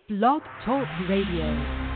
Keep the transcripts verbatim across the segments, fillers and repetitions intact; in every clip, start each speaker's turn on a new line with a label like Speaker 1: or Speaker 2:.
Speaker 1: Blog Talk Radio.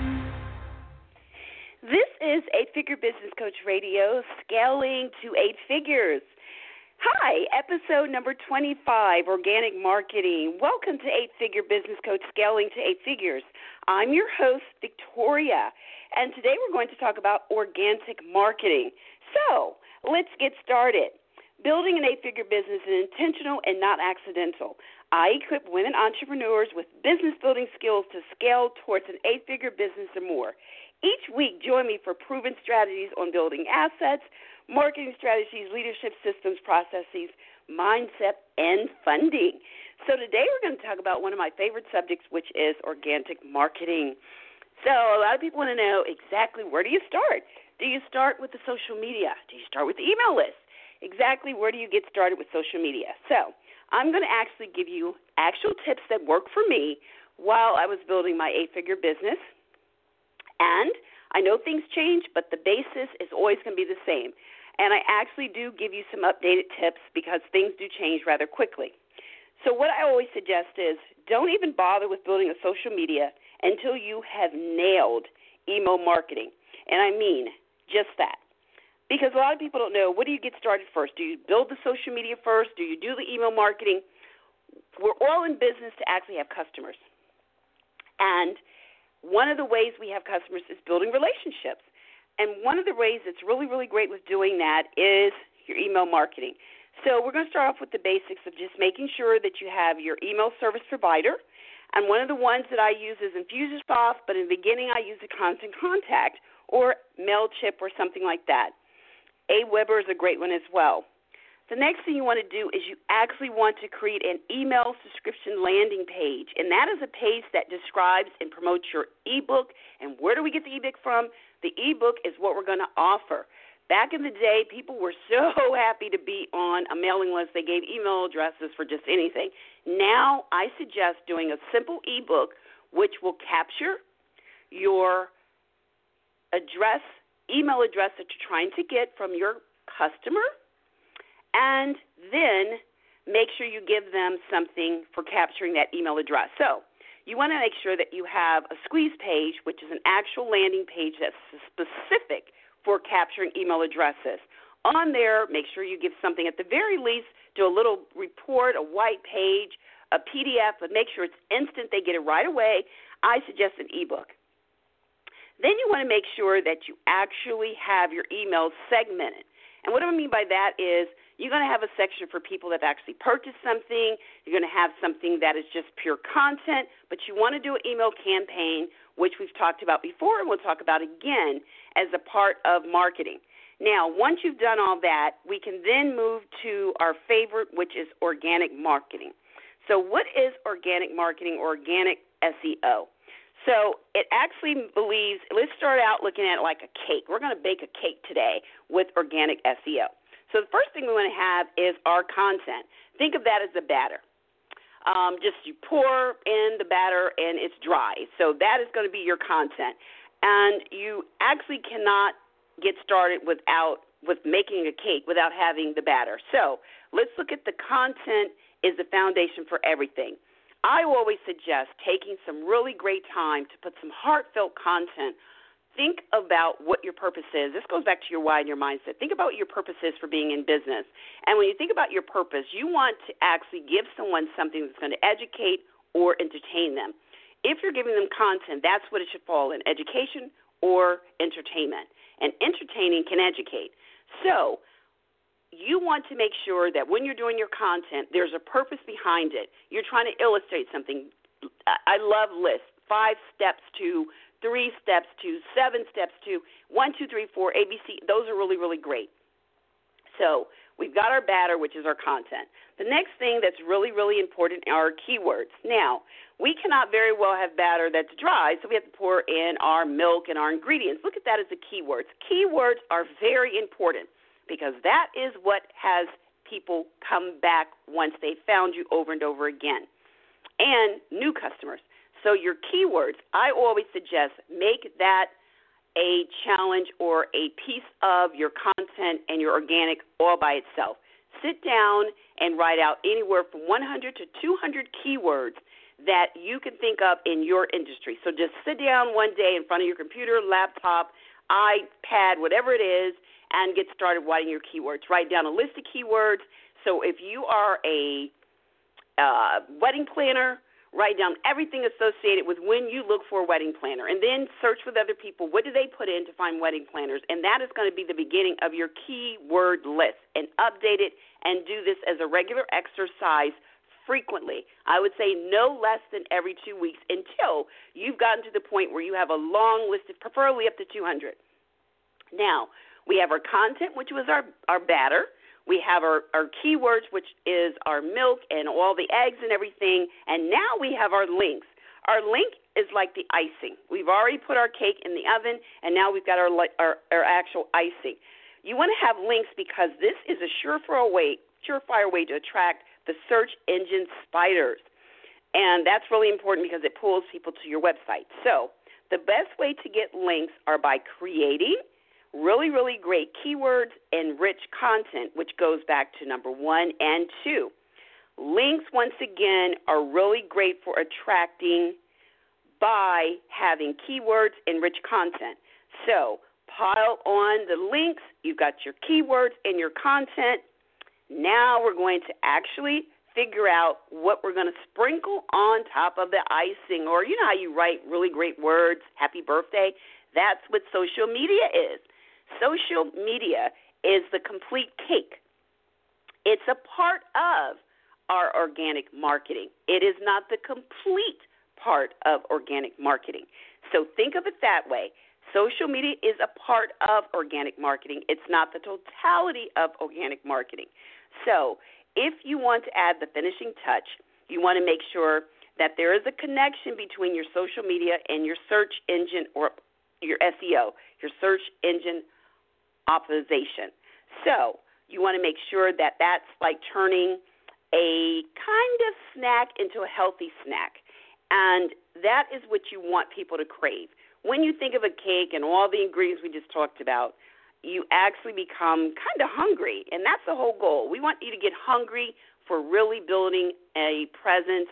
Speaker 2: This is Eight Figure Business Coach Radio, scaling to eight figures. Hi, episode number twenty-five, Organic Marketing. Welcome to Eight Figure Business Coach, Scaling to Eight Figures. I'm your host, Victoria, and today we're going to talk about organic marketing. So, let's get started. Building an eight-figure business is intentional and not accidental. I equip women entrepreneurs with business-building skills to scale towards an eight-figure business or more. Each week, join me for proven strategies on building assets, marketing strategies, leadership systems, processes, mindset, and funding. So today we're going to talk about one of my favorite subjects, which is organic marketing. So a lot of people want to know exactly where do you start? Do you start with the social media? Do you start with the email list? Exactly where do you get started with social media? So I'm going to actually give you actual tips that work for me while I was building my eight-figure business. And I know things change, but the basis is always going to be the same. And I actually do give you some updated tips because things do change rather quickly. So what I always suggest is don't even bother with building a social media until you have nailed email marketing. And I mean just that. Because a lot of people don't know, what do you get started first? Do you build the social media first? Do you do the email marketing? We're all in business to actually have customers. And one of the ways we have customers is building relationships. And one of the ways that's really, really great with doing that is your email marketing. So we're going to start off with the basics of just making sure that you have your email service provider. And one of the ones that I use is Infusionsoft, but in the beginning I use a Constant Contact or MailChimp or something like that. Aweber is a great one as well. The next thing you want to do is you actually want to create an email subscription landing page, and that is a page that describes and promotes your ebook. And where do we get the ebook from? The ebook is what we're going to offer. Back in the day, people were so happy to be on a mailing list. They gave email addresses for just anything. Now I suggest doing a simple ebook which will capture your address, email address that you're trying to get from your customer, and then make sure you give them something for capturing that email address. So you want to make sure that you have a squeeze page, which is an actual landing page that's specific for capturing email addresses. On there, make sure you give something at the very least, do a little report, a white page, a P D F, but make sure it's instant. They get it right away. I suggest an ebook. Then you want to make sure that you actually have your emails segmented. And what I mean by that is you're going to have a section for people that have actually purchased something. You're going to have something that is just pure content, but you want to do an email campaign, which we've talked about before and we'll talk about again as a part of marketing. Now, once you've done all that, we can then move to our favorite, which is organic marketing. So what is organic marketing or organic S E O? So it actually believes, let's start out looking at it like a cake. We're going to bake a cake today with organic S E O. So the first thing we want to have is our content. Think of that as the batter. Um, just you pour in the batter and it's dry. So that is going to be your content. And you actually cannot get started without with making a cake without having the batter. So let's look at the content is the foundation for everything. I always suggest taking some really great time to put some heartfelt content. Think about what your purpose is. This goes back to your why and your mindset. Think about what your purpose is for being in business. And when you think about your purpose, you want to actually give someone something that's going to educate or entertain them. If you're giving them content, that's what it should fall in, education or entertainment. And entertaining can educate. So you want to make sure that when you're doing your content, there's a purpose behind it. You're trying to illustrate something. I love lists, five steps to, three steps to, seven steps to, one, two, three, four, A B C. Those are really, really great. So we've got our batter, which is our content. The next thing that's really, really important are keywords. Now, we cannot very well have batter that's dry, so we have to pour in our milk and our ingredients. Look at that as the keywords. Keywords are very important, because that is what has people come back once they found you over and over again, and new customers. So your keywords, I always suggest make that a challenge or a piece of your content and your organic all by itself. Sit down and write out anywhere from one hundred to two hundred keywords that you can think of in your industry. So just sit down one day in front of your computer, laptop, iPad, whatever it is, and get started writing your keywords. Write down a list of keywords. So if you are a uh, wedding planner, write down everything associated with when you look for a wedding planner, and then search with other people. What do they put in to find wedding planners? And that is going to be the beginning of your keyword list. And update it and do this as a regular exercise frequently. I would say no less than every two weeks until you've gotten to the point where you have a long list, of, preferably up to two hundred. Now, we have our content, which was our, our batter. We have our, our keywords, which is our milk and all the eggs and everything. And now we have our links. Our link is like the icing. We've already put our cake in the oven, and now we've got our, our, our actual icing. You want to have links because this is a surefire way, surefire way to attract the search engine spiders. And that's really important because it pulls people to your website. So the best way to get links are by creating really, really great keywords and rich content, which goes back to number one and two. Links, once again, are really great for attracting by having keywords and rich content. So pile on the links. You've got your keywords and your content. Now we're going to actually figure out what we're going to sprinkle on top of the icing. Or you know how you write really great words, happy birthday? That's what social media is. Social media is the complete cake. It's a part of our organic marketing. It is not the complete part of organic marketing. So think of it that way. Social media is a part of organic marketing. It's not the totality of organic marketing. So if you want to add the finishing touch, you want to make sure that there is a connection between your social media and your search engine or your S E O, your search engine optimization. So you want to make sure that that's like turning a kind of snack into a healthy snack. And that is what you want people to crave. When you think of a cake and all the ingredients we just talked about, you actually become kind of hungry, and that's the whole goal. We want you to get hungry for really building a presence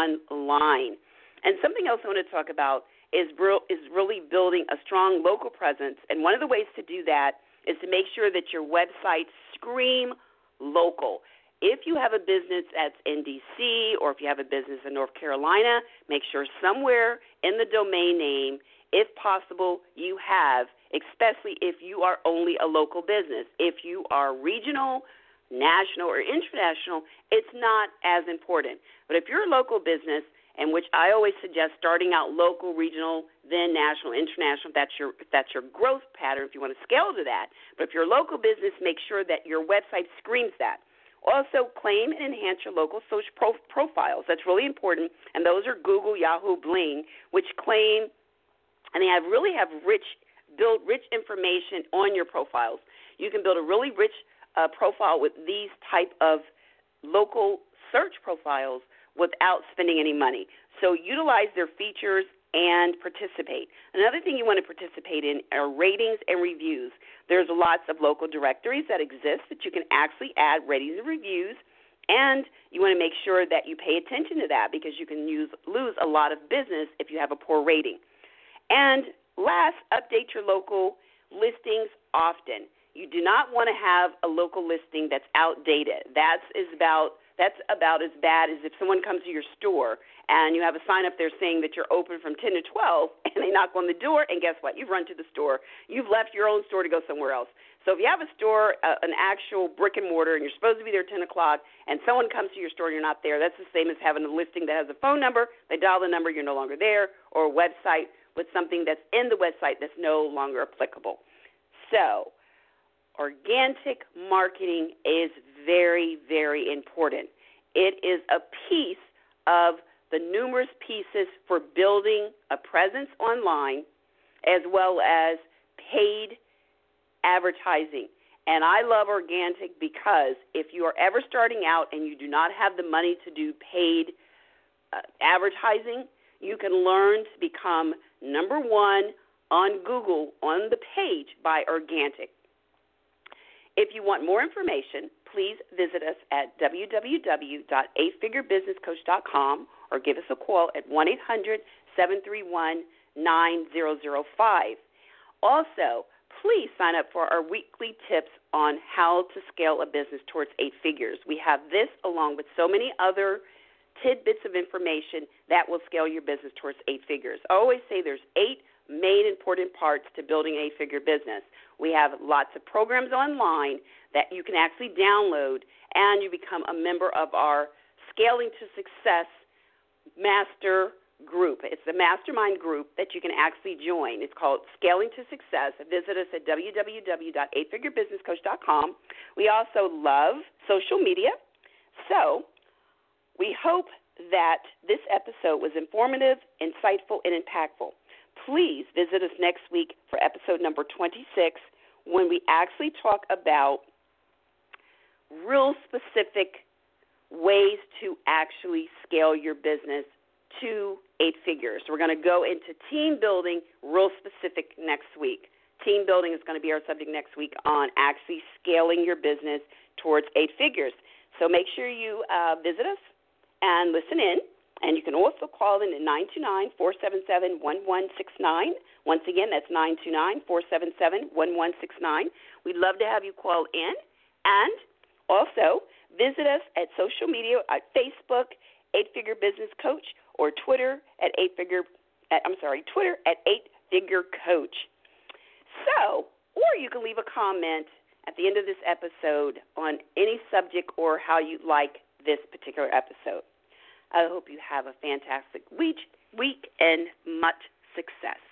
Speaker 2: online. And something else I want to talk about is is really building a strong local presence, and one of the ways to do that is to make sure that your websites scream local. If you have a business that's in D C or if you have a business in North Carolina, make sure somewhere in the domain name, if possible, you have, especially if you are only a local business. If you are regional, national, or international, it's not as important. But if you're a local business, and which I always suggest starting out local, regional, then national, international, if that's your, if that's your growth pattern, if you want to scale to that. But if you're a local business, make sure that your website screams that. Also, claim and enhance your local social pro- profiles. That's really important, and those are Google, Yahoo, Bling, which claim, and they have really have rich, build rich information on your profiles. You can build a really rich uh, profile with these type of local search profiles without spending any money. So utilize their features and participate. Another thing you want to participate in are ratings and reviews. There's lots of local directories that exist that you can actually add ratings and reviews, and you want to make sure that you pay attention to that because you can use, lose a lot of business if you have a poor rating. And last, update your local listings often. You do not want to have a local listing that's outdated. That's is about That's about as bad as if someone comes to your store and you have a sign up there saying that you're open from ten to twelve, and they knock on the door, and guess what? You've run to the store. You've left your own store to go somewhere else. So if you have a store, uh, an actual brick and mortar, and you're supposed to be there at ten o'clock, and someone comes to your store and you're not there, that's the same as having a listing that has a phone number. They dial the number, you're no longer there, or a website with something that's in the website that's no longer applicable. So organic marketing is very, very important. It is a piece of the numerous pieces for building a presence online as well as paid advertising. And I love organic because if you are ever starting out and you do not have the money to do paid uh, advertising, you can learn to become number one on Google on the page by organic. If you want more information, please visit us at w w w dot eight figure business coach dot com or give us a call at one eight hundred seven three one nine zero zero five. Also, please sign up for our weekly tips on how to scale a business towards eight figures. We have this along with so many other tidbits of information that will scale your business towards eight figures. I always say there's eight main important parts to building an eight-figure business. We have lots of programs online that you can actually download, and you become a member of our Scaling to Success Master Group. It's a mastermind group that you can actually join. It's called Scaling to Success. Visit us at w w w dot eight figure business coach dot com. We also love social media. So we hope that this episode was informative, insightful, and impactful. Please visit us next week for episode number twenty-six, when we actually talk about real specific ways to actually scale your business to eight figures. We're going to go into team building real specific next week. Team building is going to be our subject next week on actually scaling your business towards eight figures. So make sure you uh, visit us and listen in. And you can also call in at nine two nine, four seven seven, one one six nine. Once again, that's nine two nine, four seven seven, one one six nine. We'd love to have you call in. And also visit us at social media, at Facebook, eight figure Business Coach, or Twitter at eight figure, at, I'm sorry, Twitter at eight figure Coach. So, or you can leave a comment at the end of this episode on any subject or how you like this particular episode. I hope you have a fantastic week, week and much success.